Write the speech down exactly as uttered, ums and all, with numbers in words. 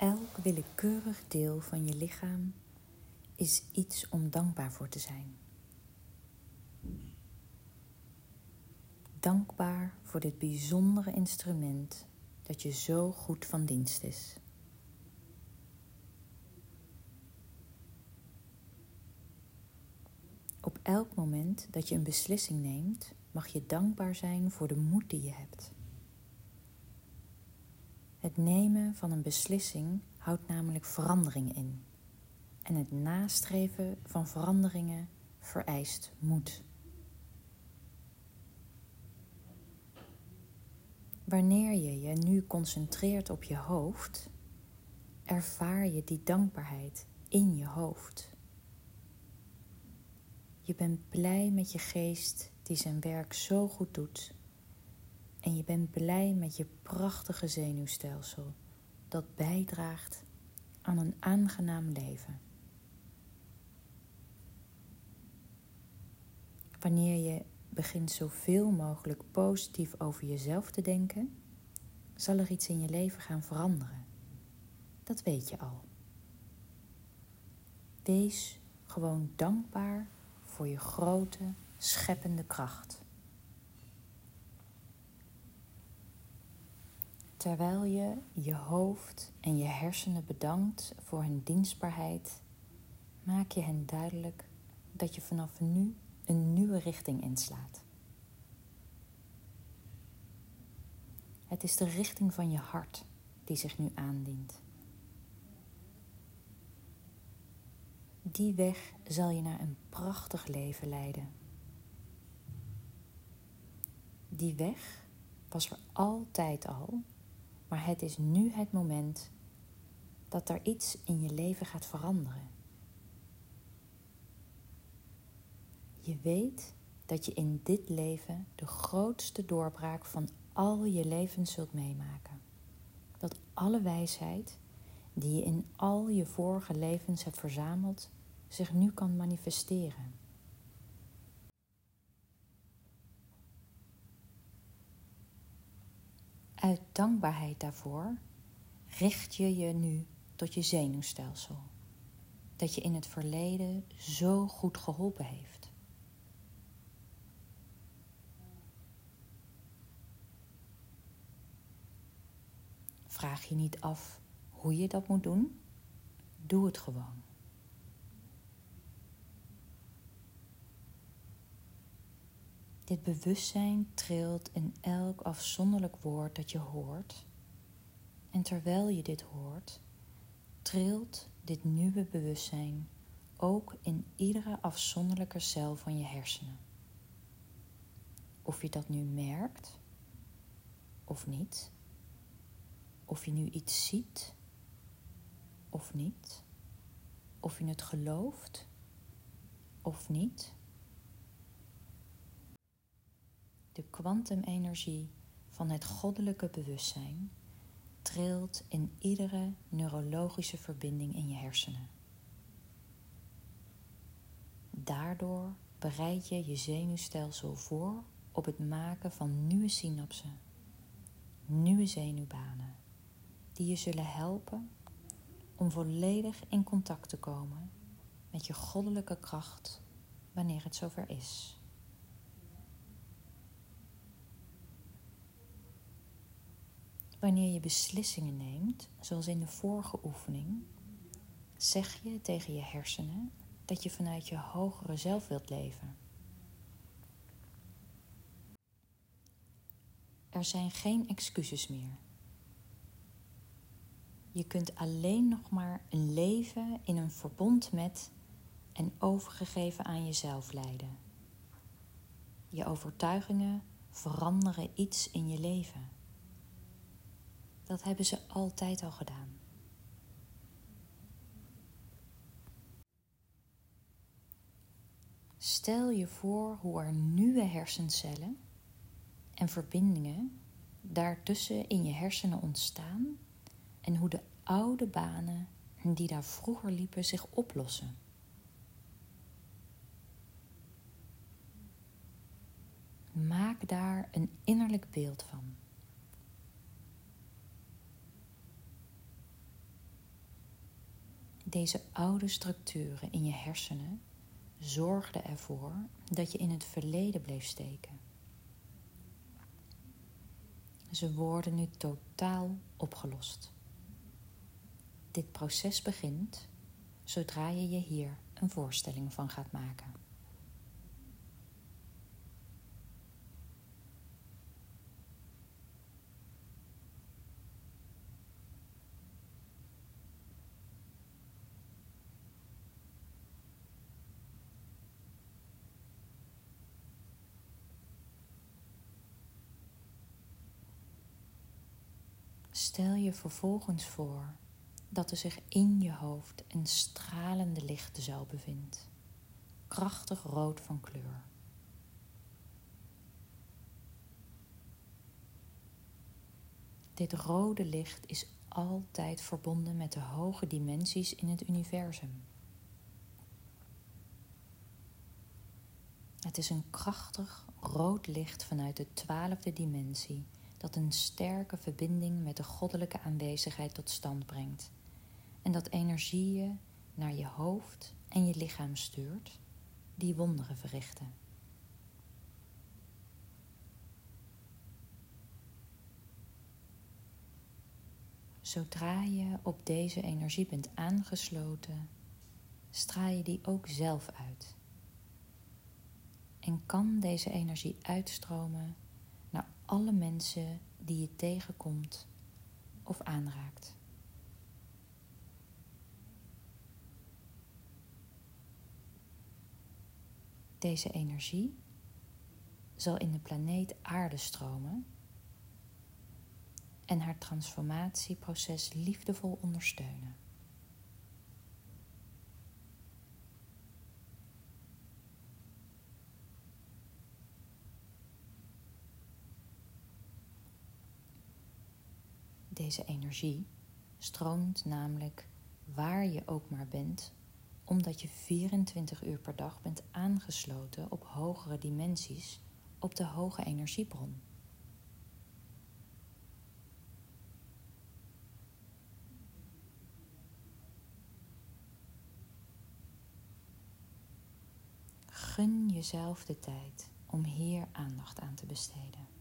Elk willekeurig deel van je lichaam is iets om dankbaar voor te zijn. Dankbaar voor dit bijzondere instrument dat je zo goed van dienst is. Op elk moment dat je een beslissing neemt, mag je dankbaar zijn voor de moed die je hebt. Het nemen van een beslissing houdt namelijk verandering in. En het nastreven van veranderingen vereist moed. Wanneer je je nu concentreert op je hoofd, ervaar je die dankbaarheid in je hoofd. Je bent blij met je geest die zijn werk zo goed doet. En je bent blij met je prachtige zenuwstelsel dat bijdraagt aan een aangenaam leven. Wanneer je begint zoveel mogelijk positief over jezelf te denken, zal er iets in je leven gaan veranderen. Dat weet je al. Wees gewoon dankbaar voor je grote, scheppende kracht. Terwijl je je hoofd en je hersenen bedankt voor hun dienstbaarheid, maak je hen duidelijk dat je vanaf nu een nieuwe richting inslaat. Het is de richting van je hart die zich nu aandient. Die weg zal je naar een prachtig leven leiden. Die weg was er altijd al, maar het is nu het moment dat er iets in je leven gaat veranderen. Je weet dat je in dit leven de grootste doorbraak van al je levens zult meemaken. Dat alle wijsheid die je in al je vorige levens hebt verzameld, zich nu kan manifesteren. Uit dankbaarheid daarvoor richt je je nu tot je zenuwstelsel, dat je in het verleden zo goed geholpen heeft. Vraag je niet af hoe je dat moet doen? Doe het gewoon. Dit bewustzijn trilt in elk afzonderlijk woord dat je hoort. En terwijl je dit hoort, trilt dit nieuwe bewustzijn ook in iedere afzonderlijke cel van je hersenen. Of je dat nu merkt of niet. Of je nu iets ziet of niet. Of je het gelooft of niet. De kwantumenergie van het goddelijke bewustzijn trilt in iedere neurologische verbinding in je hersenen. Daardoor bereid je je zenuwstelsel voor op het maken van nieuwe synapsen, nieuwe zenuwbanen, die je zullen helpen om volledig in contact te komen met je goddelijke kracht wanneer het zover is. Wanneer je beslissingen neemt, zoals in de vorige oefening, zeg je tegen je hersenen dat je vanuit je hogere zelf wilt leven. Er zijn geen excuses meer. Je kunt alleen nog maar een leven in een verbond met en overgegeven aan jezelf leiden. Je overtuigingen veranderen iets in je leven. Dat hebben ze altijd al gedaan. Stel je voor hoe er nieuwe hersencellen en verbindingen daartussen in je hersenen ontstaan en hoe de oude banen die daar vroeger liepen zich oplossen. Maak daar een innerlijk beeld van. Deze oude structuren in je hersenen zorgden ervoor dat je in het verleden bleef steken. Ze worden nu totaal opgelost. Dit proces begint zodra je je hier een voorstelling van gaat maken. Stel je vervolgens voor dat er zich in je hoofd een stralende lichtzaal bevindt, krachtig rood van kleur. Dit rode licht is altijd verbonden met de hoge dimensies in het universum. Het is een krachtig rood licht vanuit de twaalfde dimensie dat een sterke verbinding met de goddelijke aanwezigheid tot stand brengt en dat energieën naar je hoofd en je lichaam stuurt die wonderen verrichten. Zodra je op deze energie bent aangesloten, straal je die ook zelf uit. En kan deze energie uitstromen naar alle mensen die je tegenkomt of aanraakt. Deze energie zal in de planeet Aarde stromen en haar transformatieproces liefdevol ondersteunen. Deze energie stroomt namelijk waar je ook maar bent, omdat je vierentwintig uur per dag bent aangesloten op hogere dimensies op de hoge energiebron. Gun jezelf de tijd om hier aandacht aan te besteden.